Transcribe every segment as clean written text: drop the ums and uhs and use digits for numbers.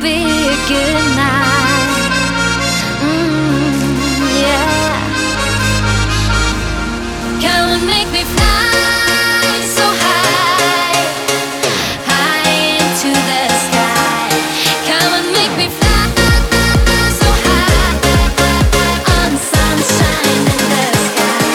be a good night. Yeah. Come and make me fly so high, high into the sky. Come and make me fly so high, on sunshine in the sky.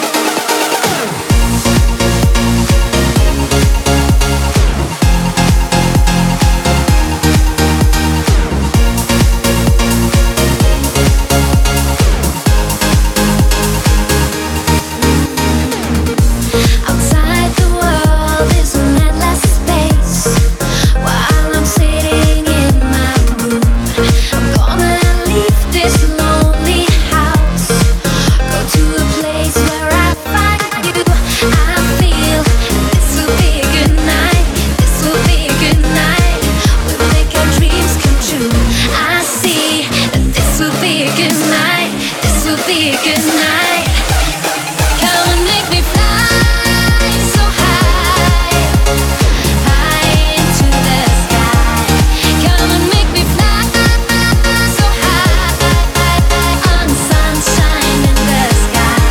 Outside the world is an endless space. While I'm sitting in my room, I'm gonna leave this lonely house. Go to a place where I find you. I feel this will be a good night. This will be a good night. We'll make our dreams come true. I see that this will be a good night. This will be a good night. Come and make me fly so high, high into the sky. Come and make me fly so high, on sunshine in the sky.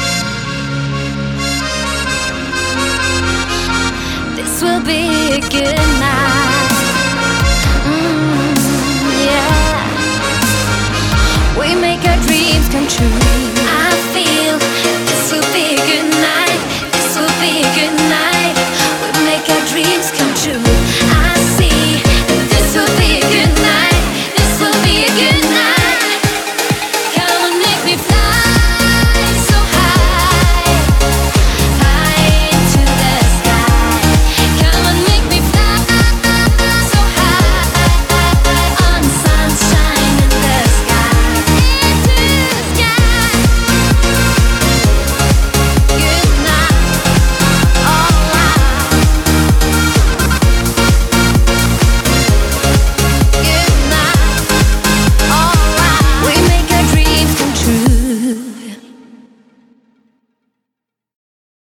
This will be a good